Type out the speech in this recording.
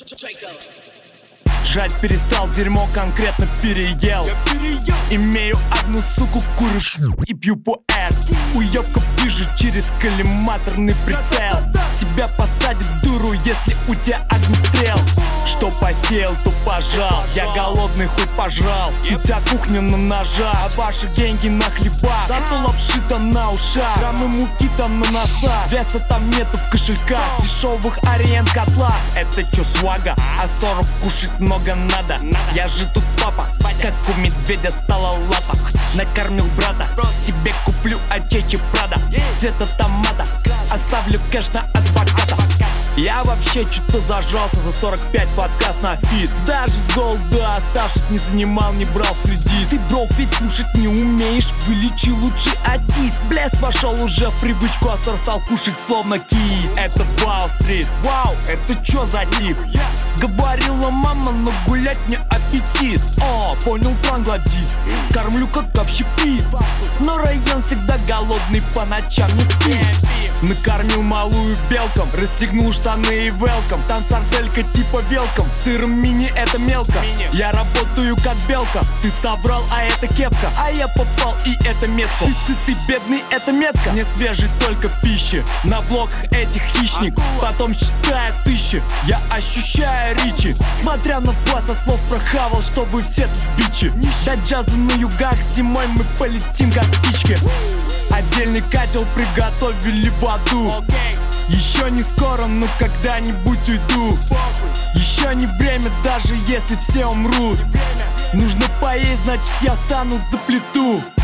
Жрать перестал, дерьмо конкретно переел. Имею одну суку, курю и пью пуэр. Уёбка вижу через коллиматорный прицел. Тебя посадят дуру, если у тебя огнестрел. Что посеял, то пожал. Я голодный, хоть пожрал. Тут вся кухня на ножах, а ваши деньги на хлебах. Зато лапши там на ушах, граммы муки там на носах. Веса там нету в кошельках, дешевых ориент котла. Это чё, свага? А 40 кушать много надо. Я же тут папа, как у медведя стала лапа. Накормил брата, себе куплю Ачечи Прада. Цвета томата, оставлю кэш на адвоката. Я вообще что-то зажрался за 45 подкаст на фит. Даже с голода оставшись не занимал, не брал в кредит. Ты, брок, ведь слушать не умеешь, вылечи лучше отит. Блеск пошел уже в привычку, а сор стал кушать словно кит. Это Уолл-стрит, вау, это чё за тип? Говорила мама, но гулять не аппетит. О, понял, транглодит, кормлю как общепит. Но район всегда голодный, по ночам не спит. Накормил малую белком, расстегнул штаны и велком. Там сарделька типа велком, сыром мини это мелко. Я работаю как белка, ты соврал, а это кепка. А я попал и это метко. Ты сытый, бедный, это метка. Не свежей только пищи, на блоках этих хищник. Потом считая тысячи, я ощущаю ричи. Смотря на вас, со слов прохавал, что вы все тут бичи. До джаза на югах зимой мы полетим как птички. Отдельный котел приготовили в аду. Еще не скоро, но когда-нибудь уйду. Еще не время, даже если все умрут. Нужно поесть, значит я встану за плиту.